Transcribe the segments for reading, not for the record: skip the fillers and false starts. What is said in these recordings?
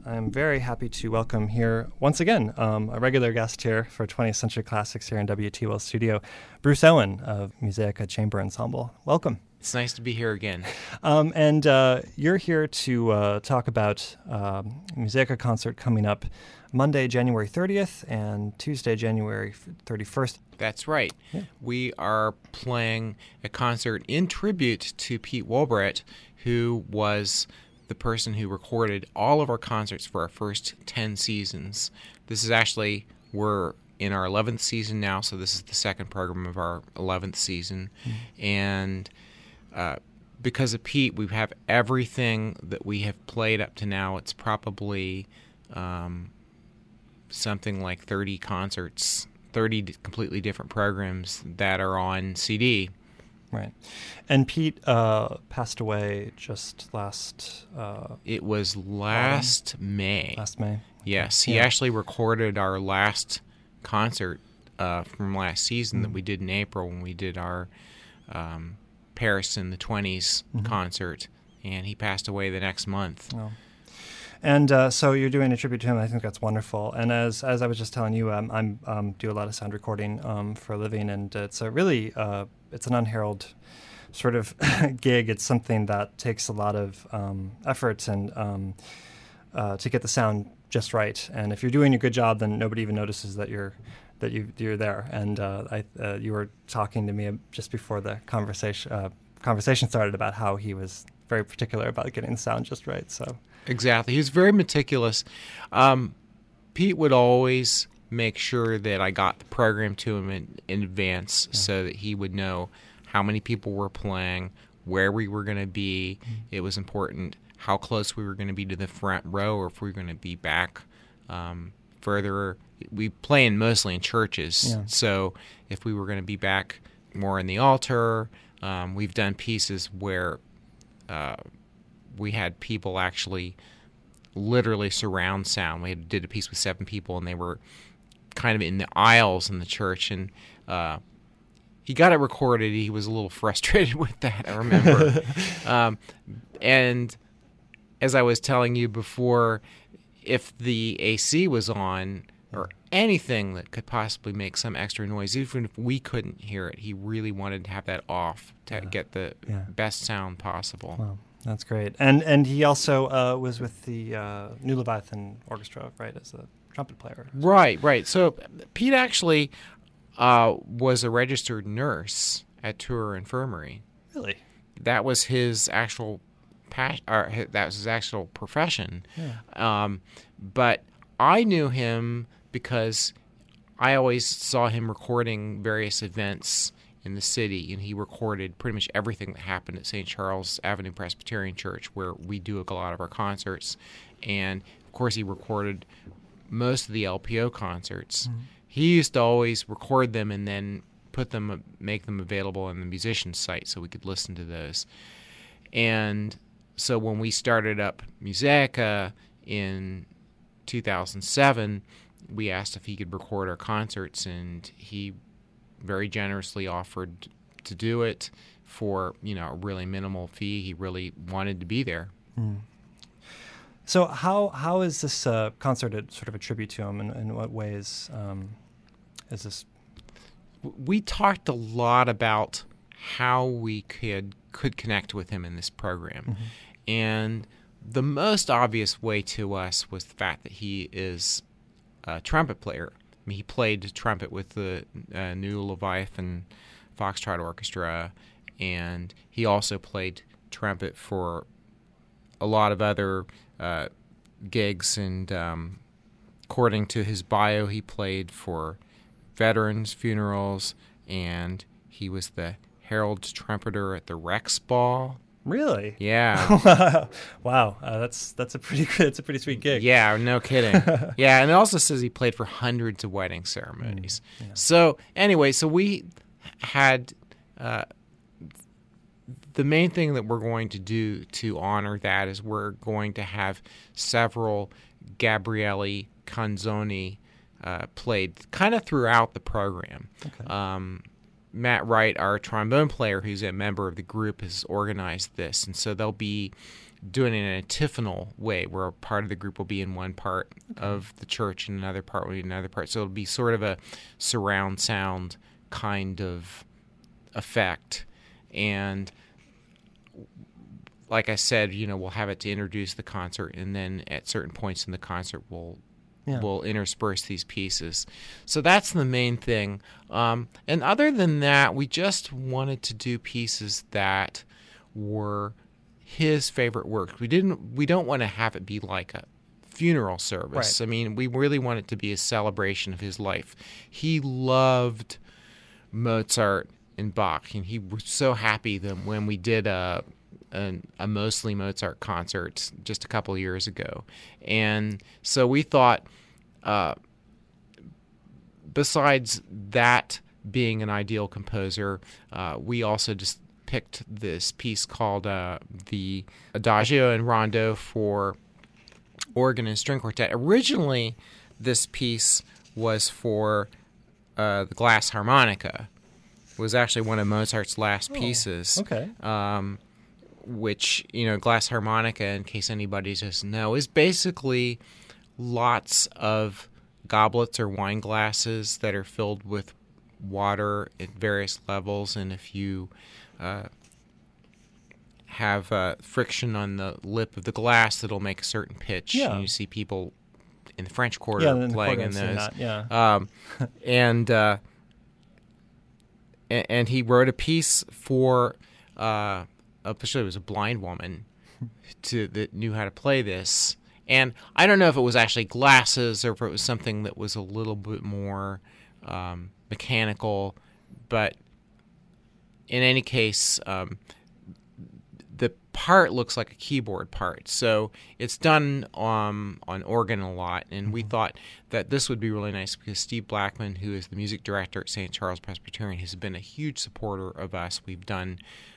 I'm very happy to welcome here once again a regular guest here for 20th Century Classics here in WTWL Studio, Bruce Owen of Musaica Chamber Ensemble. Welcome. It's nice to be here again. And you're here to talk about Musaica concert coming up Monday, January 30th and Tuesday, January 31st. That's right. Yeah. We are playing a concert in tribute to Pete Wolbert, who was the person who recorded all of our concerts for our first 10 seasons. This is actually, we're in our 11th season now, so this is the second program of our 11th season. Mm-hmm. And because of Pete, we have everything that we have played up to now. It's probably something like 30 concerts, 30 completely different programs that are on CD. Right. And Pete passed away just last... it was last May. Last May. Yes. He actually recorded our last concert from last season that we did in April when we did our Paris in the 20s concert, and he passed away the next month. Oh. And so you're doing a tribute to him. I think that's wonderful. And as I was just telling you, I'm do a lot of sound recording for a living, and it's a really it's an unheralded sort of gig. It's something that takes a lot of effort and to get the sound just right. And if you're doing a good job, then nobody even notices that you're there. And you were talking to me just before the conversation started about how he was very particular about getting the sound just right. So. Exactly. He was very meticulous. Pete would always make sure that I got the program to him in advance so that he would know how many people were playing, where we were going to be. It was important how close we were going to be to the front row or if we were going to be back further. We play mostly in churches, so if we were going to be back more in the altar, we've done pieces where we had people actually literally surround sound. We did a piece with 7 people, and they were kind of in the aisles in the church, and he got it recorded. He was a little frustrated with that, I remember. And as I was telling you before, if the AC was on or anything that could possibly make some extra noise, even if we couldn't hear it, he really wanted to have that off to get the best sound possible. Wow. That's great. And he also was with the New Leviathan Orchestra, right, as a trumpet player. Right. So Pete actually was a registered nurse at Tour Infirmary. Really? That was his actual that was his actual profession. Yeah. But I knew him because I always saw him recording various events in the city, and he recorded pretty much everything that happened at St. Charles Avenue Presbyterian Church, where we do a lot of our concerts. And, of course, he recorded most of the LPO concerts. Mm-hmm. He used to always record them and then make them available on the musician's site so we could listen to those. And so when we started up Musaica in 2007, we asked if he could record our concerts, and he very generously offered to do it for, a really minimal fee. He really wanted to be there. Mm. So how is this concert sort of a tribute to him, and in what ways is this? We talked a lot about how we could connect with him in this program. Mm-hmm. And the most obvious way to us was the fact that he is a trumpet player. I mean, he played trumpet with the New Leviathan Foxtrot Orchestra, and he also played trumpet for a lot of other gigs. And according to his bio, he played for veterans' funerals, and he was the herald trumpeter at the Rex Ball. Really? Yeah. Wow. That's a pretty sweet gig. Yeah, no kidding. Yeah, and it also says he played for hundreds of wedding ceremonies. Yeah. So anyway, we had the main thing that we're going to do to honor that is we're going to have several Gabriele Canzoni played kind of throughout the program. Okay. Matt Wright, our trombone player, who's a member of the group, has organized this, and so there'll be doing it in an antiphonal way, where a part of the group will be in one part of the church and another part will be in another part. So it'll be sort of a surround sound kind of effect. And like I said, we'll have it to introduce the concert, and then at certain points in the concert, we'll intersperse these pieces. So that's the main thing. And other than that, we just wanted to do pieces that were his favorite works. We don't want to have it be like a funeral service. Right. I mean, we really want it to be a celebration of his life. He loved Mozart and Bach, and he was so happy that when we did a mostly Mozart concert just a couple of years ago. And so we thought, besides that being an ideal composer, we also just picked this piece called the Adagio and Rondo for organ and string quartet. Originally, this piece was for the glass harmonica. It was actually one of Mozart's last pieces. Okay. Which, glass harmonica, in case anybody doesn't know, is basically lots of goblets or wine glasses that are filled with water at various levels, and if you have friction on the lip of the glass, it'll make a certain pitch. Yeah. And you see people in the French Quarter playing in those. And he wrote a piece for it was a blind woman that knew how to play this. And I don't know if it was actually glasses or if it was something that was a little bit more mechanical, but in any case, the part looks like a keyboard part. So it's done on organ a lot, and we thought that this would be really nice because Steve Blackman, who is the music director at St. Charles Presbyterian, has been a huge supporter of us. We've done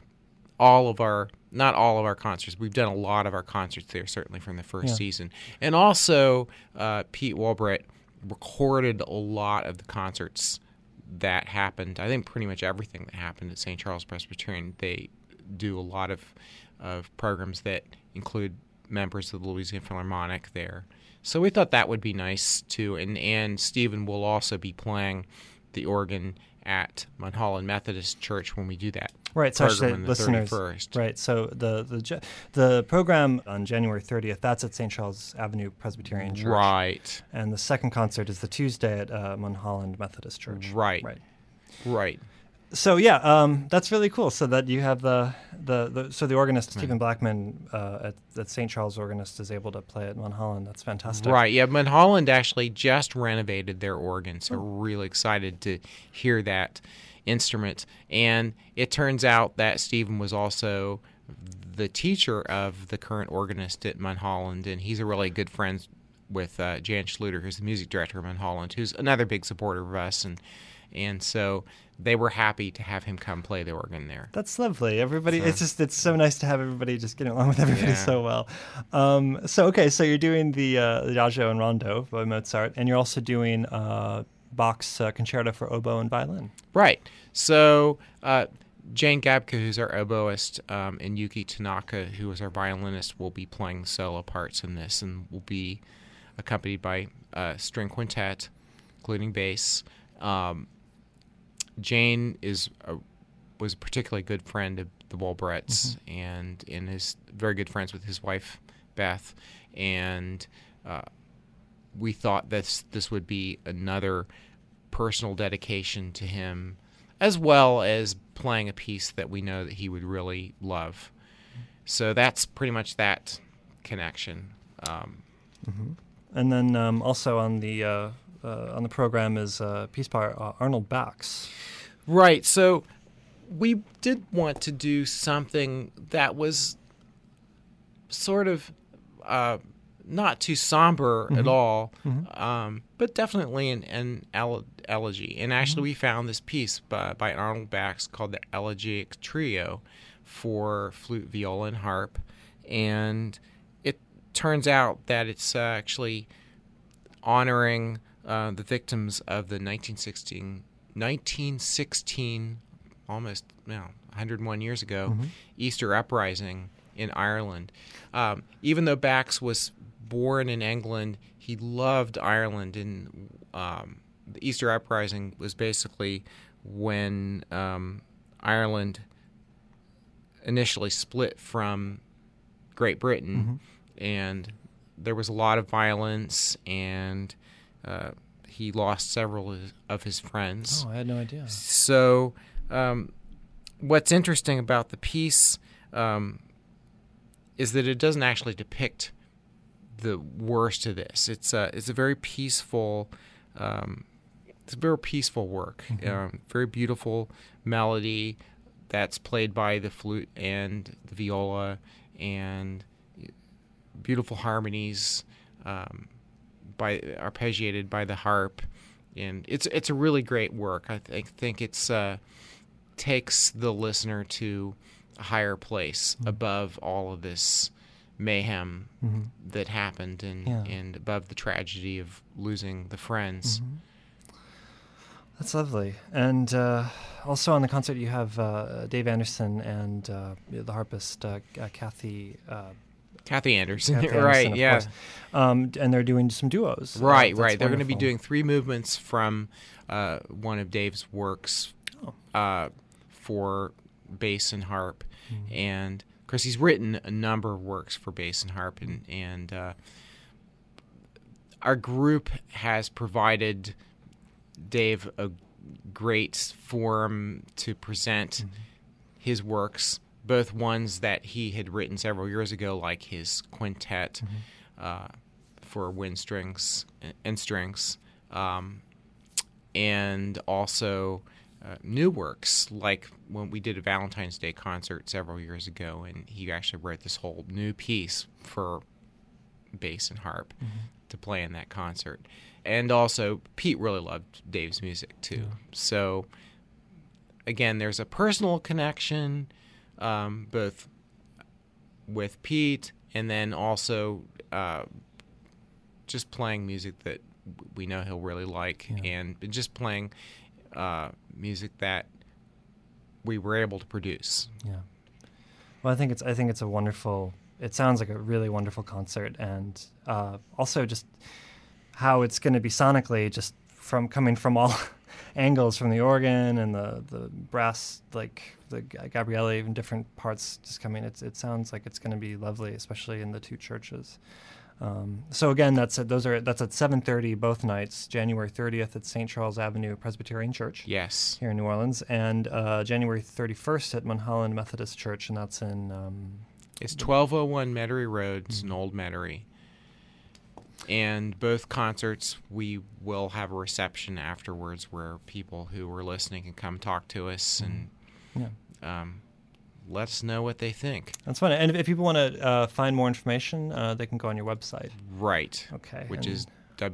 not all of our concerts. We've done a lot of our concerts there, certainly from the first season. And also, Pete Walbret recorded a lot of the concerts that happened. I think pretty much everything that happened at St. Charles Presbyterian. They do a lot of programs that include members of the Louisiana Philharmonic there. So we thought that would be nice, too. And Stephen will also be playing the organ at Mulholland Methodist Church when we do that. Right, so program on the listeners, 31st. Right, so the program on January 30th, that's at St. Charles Avenue Presbyterian Church. Right. And the second concert is the Tuesday at Mulholland Methodist Church. Right. So that's really cool. So that you have the organist Stephen Blackman at St. Charles organist is able to play at Mulholland. That's fantastic. Right. Yeah, Mulholland actually just renovated their organ, so we're really excited to hear that instrument. And it turns out that Stephen was also the teacher of the current organist at Mulholland, and he's a really good friend with Jan Schluter, who's the music director of Mulholland, who's another big supporter of us, and so they were happy to have him come play the organ there. That's lovely. Everybody, it's so nice to have everybody just getting along with everybody so well. So you're doing the Adagio and Rondo by Mozart, and you're also doing Bach's Concerto for Oboe and Violin. Right. So Jane Gabka, who's our oboist, and Yuki Tanaka, who is our violinist, will be playing solo parts in this, and will be accompanied by string quintet, including bass. Jane was a particularly good friend of the Walbrets, and is very good friends with his wife Beth, and we thought this would be another personal dedication to him, as well as playing a piece that we know that he would really love. So that's pretty much that connection. And then also on the program is a piece by Arnold Bax. Right. So we did want to do something that was sort of not too somber at all, but definitely an elegy. And actually we found this piece by Arnold Bax called the Elegiac Trio for flute, viola, and harp. And it turns out that it's actually honoring the victims of the 1916, almost 101 years ago, Easter uprising in Ireland. Even though Bax was born in England, he loved Ireland, and the Easter Uprising was basically when Ireland initially split from Great Britain, and there was a lot of violence, and he lost several of his friends. Oh, I had no idea. So what's interesting about the piece is that it doesn't actually depict the worst of this. It's a very peaceful work. Very beautiful melody that's played by the flute and the viola, and beautiful harmonies arpeggiated by the harp, and it's a really great work. I think it's takes the listener to a higher place above all of this mayhem that happened, and above the tragedy of losing the friends. That's lovely. And also on the concert you have Dave Anderson and the harpist Kathy Anderson, Kathy right? Anderson, Yeah, and they're doing some duos. Right. That's They're going to be wonderful. doing 3 movements from one of Dave's works for bass and harp, and of course he's written a number of works for bass and harp, and our group has provided Dave a great forum to present his works, both ones that he had written several years ago, like his quintet for wind strings and strings, and also new works, like when we did a Valentine's Day concert several years ago, and he actually wrote this whole new piece for bass and harp to play in that concert. And also, Pete really loved Dave's music, too. So, again, there's a personal connection, both with Pete and then also just playing music that we know he'll really like, and just playing music that we were able to produce. Yeah. Well, I think it's a wonderful. It sounds like a really wonderful concert, and also just how it's going to be sonically, just from coming from all angles, from the organ and the brass, like the Gabriele, even different parts just coming. It sounds like it's going to be lovely, especially in the 2 churches. So again, that's at 7:30 both nights. January 30th at St. Charles Avenue Presbyterian Church. Yes. Here in New Orleans, and January 31st at Mulholland Methodist Church, and that's in. It's 1201 Metairie Road. It's in Old Metairie. And both concerts, we will have a reception afterwards where people who were listening can come talk to us and let us know what they think. That's fun. And if people want to find more information, they can go on your website. Right. Okay. Which is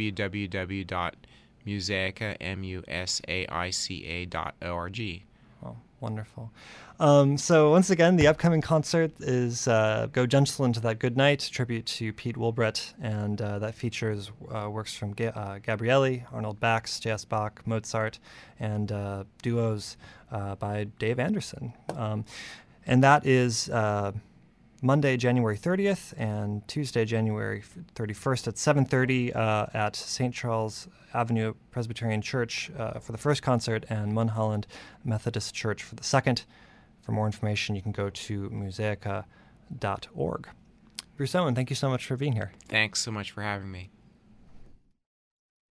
www.musaica.org. Oh, wonderful. So once again, the upcoming concert is Go Gentle Into That Good Night, tribute to Pete Wilbrett, and that features works from Gabriele, Arnold Bax, J.S. Bach, Mozart, and duos by Dave Anderson. And that is Monday, January 30th, and Tuesday, January 31st at 7:30 at St. Charles Avenue Presbyterian Church for the first concert, and Mulholland Methodist Church for the second. For more information, you can go to musaica.org. Bruce Owen, thank you so much for being here. Thanks so much for having me.